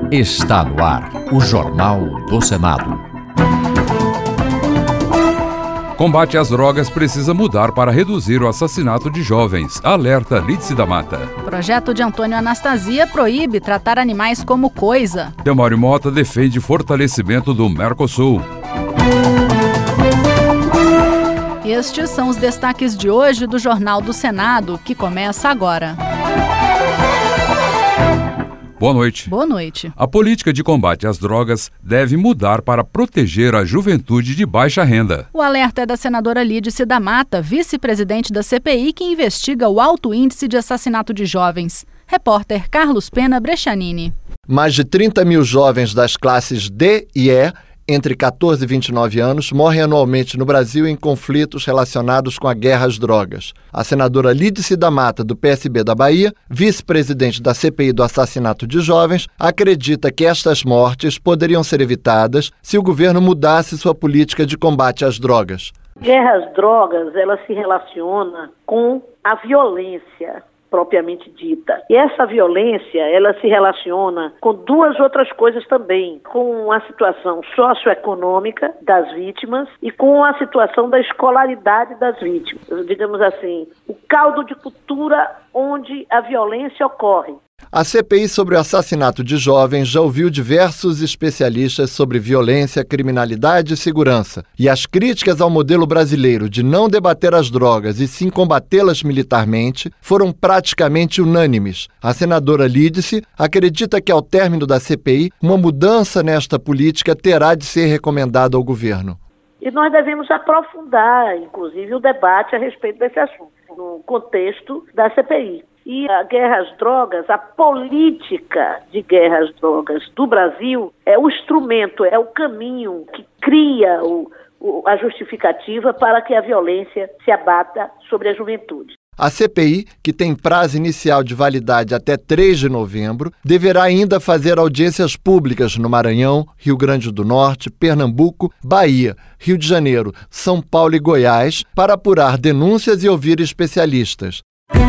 Está no ar o Jornal do Senado. Combate às drogas precisa mudar para reduzir o assassinato de jovens, alerta Lídice da Mata. Projeto de Antônio Anastasia proíbe tratar animais como coisa. Delmário Mota defende fortalecimento do Mercosul. Estes são os destaques de hoje do Jornal do Senado, que começa agora. Boa noite. Boa noite. A política de combate às drogas deve mudar para proteger a juventude de baixa renda. O alerta é da senadora Lídice da Mata, vice-presidente da CPI, que investiga o alto índice de assassinato de jovens. Repórter Carlos Pena Breccianini. Mais de 30 mil jovens das classes D e E, entre 14 e 29 anos, morrem anualmente no Brasil em conflitos relacionados com a guerra às drogas. A senadora Lídice da Mata, do PSB da Bahia, vice-presidente da CPI do assassinato de jovens, acredita que estas mortes poderiam ser evitadas se o governo mudasse sua política de combate às drogas. Guerra às drogas, ela se relaciona com a violência propriamente dita. E essa violência, ela se relaciona com duas outras coisas também, com a situação socioeconômica das vítimas e com a situação da escolaridade das vítimas. Digamos assim, o caldo de cultura onde a violência ocorre. A CPI sobre o assassinato de jovens já ouviu diversos especialistas sobre violência, criminalidade e segurança. E as críticas ao modelo brasileiro de não debater as drogas e sim combatê-las militarmente foram praticamente unânimes. A senadora Lídice acredita que ao término da CPI, uma mudança nesta política terá de ser recomendada ao governo. E nós devemos aprofundar, inclusive, o debate a respeito desse assunto, no contexto da CPI. E a guerra às drogas, a política de guerra às drogas do Brasil é o instrumento, é o caminho que cria a justificativa para que a violência se abata sobre a juventude. A CPI, que tem prazo inicial de validade até 3 de novembro, deverá ainda fazer audiências públicas no Maranhão, Rio Grande do Norte, Pernambuco, Bahia, Rio de Janeiro, São Paulo e Goiás para apurar denúncias e ouvir especialistas.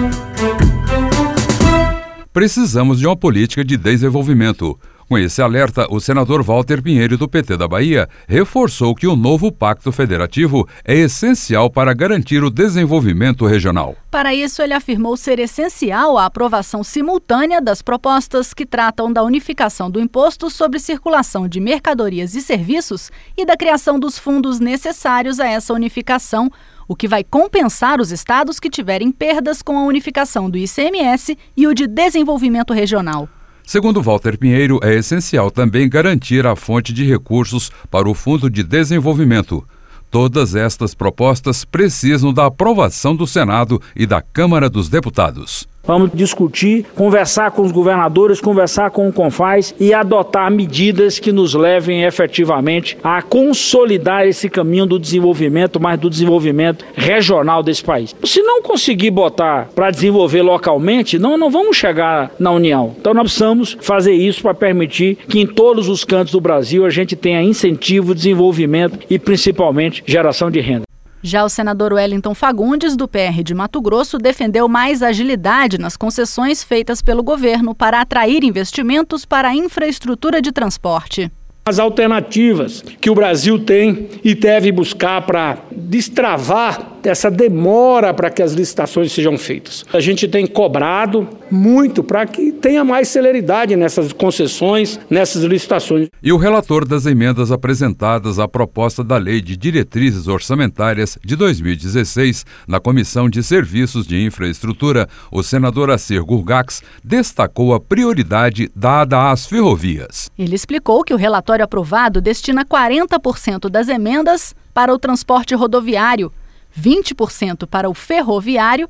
Precisamos de uma política de desenvolvimento. Com esse alerta, o senador Walter Pinheiro, do PT da Bahia, reforçou que o novo Pacto Federativo é essencial para garantir o desenvolvimento regional. Para isso, ele afirmou ser essencial a aprovação simultânea das propostas que tratam da unificação do imposto sobre circulação de mercadorias e serviços e da criação dos fundos necessários a essa unificação, o que vai compensar os estados que tiverem perdas com a unificação do ICMS e o de desenvolvimento regional. Segundo Walter Pinheiro, é essencial também garantir a fonte de recursos para o Fundo de Desenvolvimento. Todas estas propostas precisam da aprovação do Senado e da Câmara dos Deputados. Vamos discutir, conversar com os governadores, conversar com o CONFAS e adotar medidas que nos levem efetivamente a consolidar esse caminho do desenvolvimento, mas do desenvolvimento regional desse país. Se não conseguir botar para desenvolver localmente, não vamos chegar na União. Então nós precisamos fazer isso para permitir que em todos os cantos do Brasil a gente tenha incentivo, desenvolvimento e principalmente geração de renda. Já o senador Wellington Fagundes, do PR de Mato Grosso, defendeu mais agilidade nas concessões feitas pelo governo para atrair investimentos para a infraestrutura de transporte. As alternativas que o Brasil tem e deve buscar para destravar essa demora para que as licitações sejam feitas. A gente tem cobrado muito para que tenha mais celeridade nessas concessões, nessas licitações. E o relator das emendas apresentadas à proposta da Lei de Diretrizes Orçamentárias de 2016 na Comissão de Serviços de Infraestrutura, o senador Assir Gurgax, destacou a prioridade dada às ferrovias. Ele explicou que o relatório aprovado destina 40% das emendas para o transporte rodoviário, 20% para o ferroviário,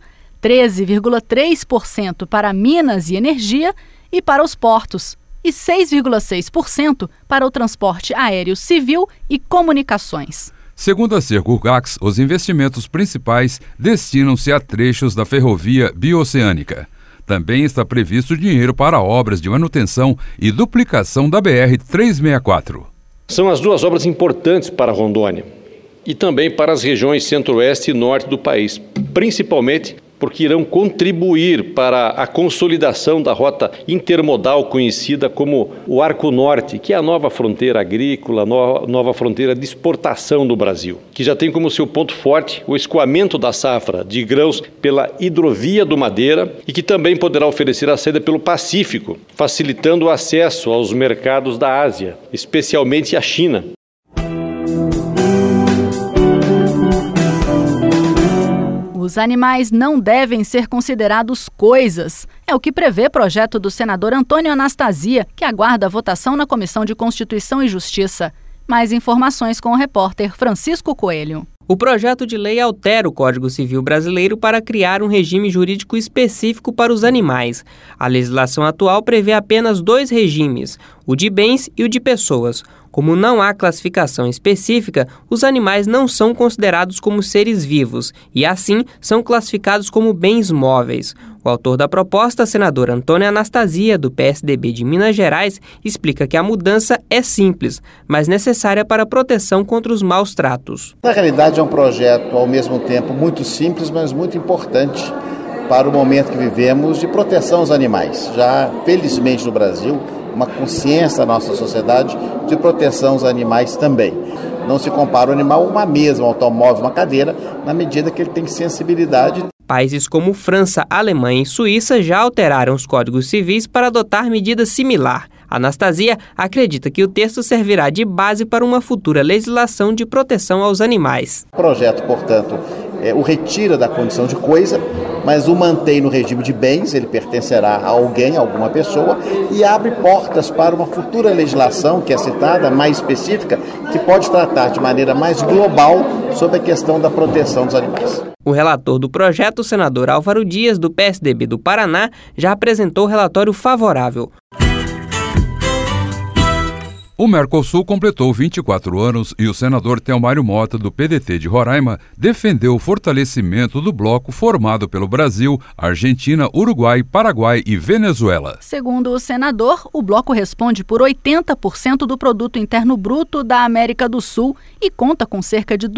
13,3% para Minas e Energia e para os portos, e 6,6% para o transporte aéreo civil e comunicações. Segundo a Sergurgax, os investimentos principais destinam-se a trechos da ferrovia bioceânica. Também está previsto dinheiro para obras de manutenção e duplicação da BR-364. São as duas obras importantes para Rondônia e também para as regiões centro-oeste e norte do país, principalmente porque irão contribuir para a consolidação da rota intermodal conhecida como o Arco Norte, que é a nova fronteira agrícola, nova fronteira de exportação do Brasil, que já tem como seu ponto forte o escoamento da safra de grãos pela hidrovia do Madeira e que também poderá oferecer a saída pelo Pacífico, facilitando o acesso aos mercados da Ásia, especialmente a China. Os animais não devem ser considerados coisas. É o que prevê projeto do senador Antônio Anastasia, que aguarda a votação na Comissão de Constituição e Justiça. Mais informações com o repórter Francisco Coelho. O projeto de lei altera o Código Civil brasileiro para criar um regime jurídico específico para os animais. A legislação atual prevê apenas 2 regimes, o de bens e o de pessoas. Como não há classificação específica, os animais não são considerados como seres vivos e, assim, são classificados como bens móveis. O autor da proposta, senador Antônio Anastasia, do PSDB de Minas Gerais, explica que a mudança é simples, mas necessária para a proteção contra os maus tratos. Na realidade, é um projeto, ao mesmo tempo, muito simples, mas muito importante para o momento que vivemos de proteção aos animais. Já, felizmente, no Brasil, uma consciência da nossa sociedade de proteção aos animais também. Não se compara o animal a uma mesa, um automóvel, uma cadeira, na medida que ele tem sensibilidade. Países como França, Alemanha e Suíça já alteraram os códigos civis para adotar medida similar. Anastasia acredita que o texto servirá de base para uma futura legislação de proteção aos animais. O projeto, portanto, o retira da condição de coisa, mas o mantém no regime de bens, ele pertencerá a alguém, a alguma pessoa, e abre portas para uma futura legislação, que é citada, mais específica, que pode tratar de maneira mais global sobre a questão da proteção dos animais. O relator do projeto, o senador Álvaro Dias, do PSDB do Paraná, já apresentou o relatório favorável. O Mercosul completou 24 anos e o senador Telmário Mota, do PDT de Roraima, defendeu o fortalecimento do bloco formado pelo Brasil, Argentina, Uruguai, Paraguai e Venezuela. Segundo o senador, o bloco responde por 80% do produto interno bruto da América do Sul e conta com cerca de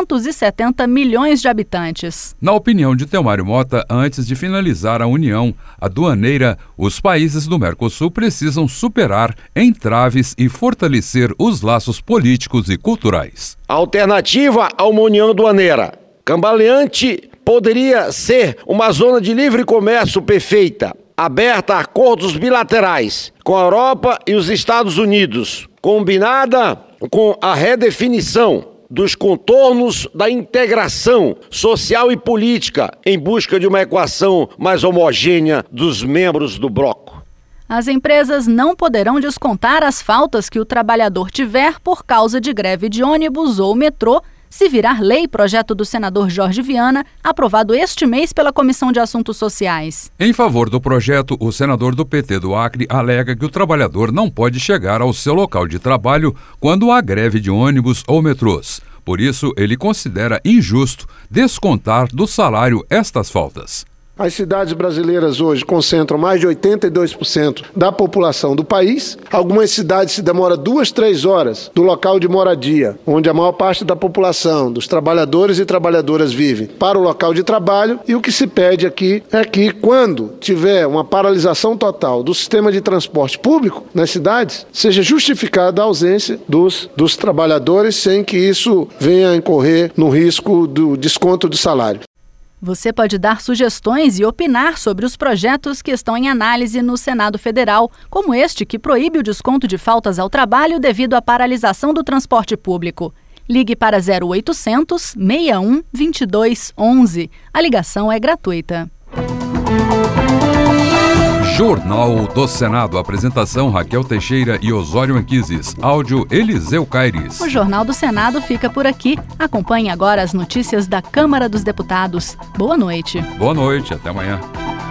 270 milhões de habitantes. Na opinião de Telmário Mota, antes de finalizar a união aduaneira, os países do Mercosul precisam superar entraves e fortalecer os laços políticos e culturais. A alternativa a uma união aduaneira cambaleante poderia ser uma zona de livre comércio perfeita, aberta a acordos bilaterais com a Europa e os Estados Unidos, combinada com a redefinição dos contornos da integração social e política em busca de uma equação mais homogênea dos membros do bloco. As empresas não poderão descontar as faltas que o trabalhador tiver por causa de greve de ônibus ou metrô, se virar lei projeto do senador Jorge Viana, aprovado este mês pela Comissão de Assuntos Sociais. Em favor do projeto, o senador do PT do Acre alega que o trabalhador não pode chegar ao seu local de trabalho quando há greve de ônibus ou metrôs. Por isso, ele considera injusto descontar do salário estas faltas. As cidades brasileiras hoje concentram mais de 82% da população do país. Algumas cidades se demoram 2-3 horas do local de moradia, onde a maior parte da população, dos trabalhadores e trabalhadoras vivem, para o local de trabalho. E o que se pede aqui é que, quando tiver uma paralisação total do sistema de transporte público nas cidades, seja justificada a ausência dos trabalhadores, sem que isso venha a incorrer no risco do desconto do salário. Você pode dar sugestões e opinar sobre os projetos que estão em análise no Senado Federal, como este que proíbe o desconto de faltas ao trabalho devido à paralisação do transporte público. Ligue para 0800 61 22 11. A ligação é gratuita. Jornal do Senado. Apresentação Raquel Teixeira e Osório Anquises. Áudio Eliseu Caires. O Jornal do Senado fica por aqui. Acompanhe agora as notícias da Câmara dos Deputados. Boa noite. Boa noite, até amanhã.